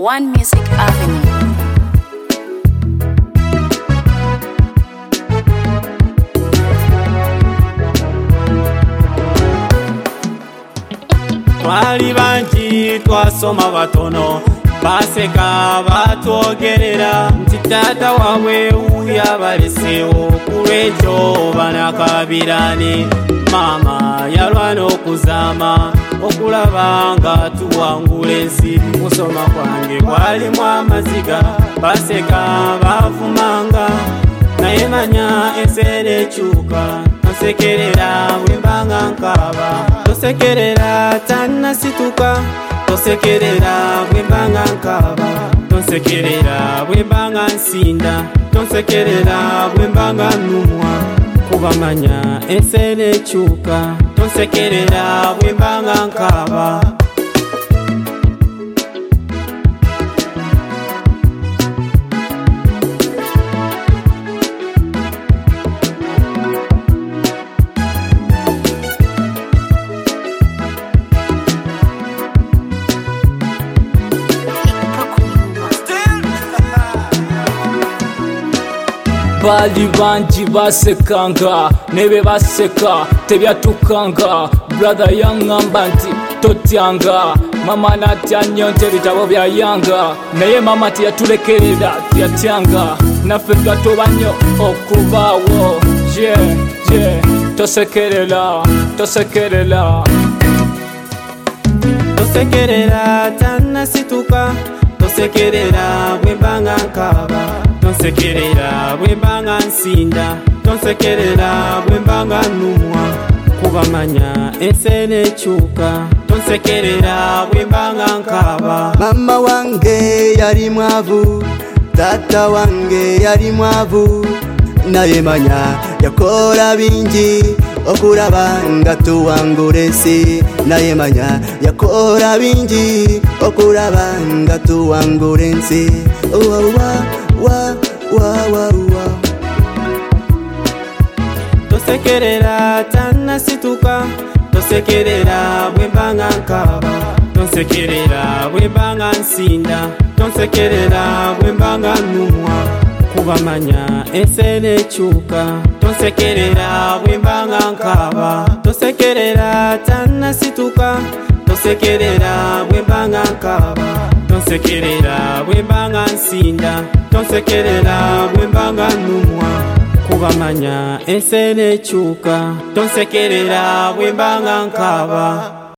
One Music Avenue. Twali banji twasoma batono baseka batwogerera nti tata wawe uyabalesewo kulwekyo banakabirani mama yalwana okuzama okulaba nga tuwangula ensi kusoma kwange kwalimu amaziga baseka bavumanga naye manya ensere ekyuka tosekerera bwembanga nkaba tosekerera tannasituka tosekerera bwembanga nkaba tosekerera bwembanga nsinda tosekerera bwembanga numwa kubamanya ensere ekyuka tosekerera bwembanga nkaba Bali banji basekanga nebe baseka tebyatukanga brother yangamba nti totyanga mama natya nnyo nti ebitabo bya yanga naye mama teyatulekerera tyatyanga naffe twatoba nnyo okubaawo tosekerera tosekerera tosekerera tannasituka tosekerera bwembanga nkaba tonsekerera bwembanga nsinda tonsekerera bwembanga numwa kubamanya ensere ekyuka tonsekerera bwembanga nkaba mama wange yali mwavu tata wange yali mwavu naye manya yakola bingi okulaba nga tuwangula ensi naye manya yakola bingi okulaba nga tuwangula ensi tosekerera tannasituka tosekerera bwembanga nkaba tonsekerera bwembanga nsinda tonsekerera bwembanga numwa kubamanya ensere ekyuka tonsekerera bwembanga nkaba tosekerera tannasituka tosekerera bwembanga nkaba tonsekerera bwembanga nsinda tonsekerera bwembanga numwa kubamanya ensere ekyuka tonsekerera bwembanga nkaba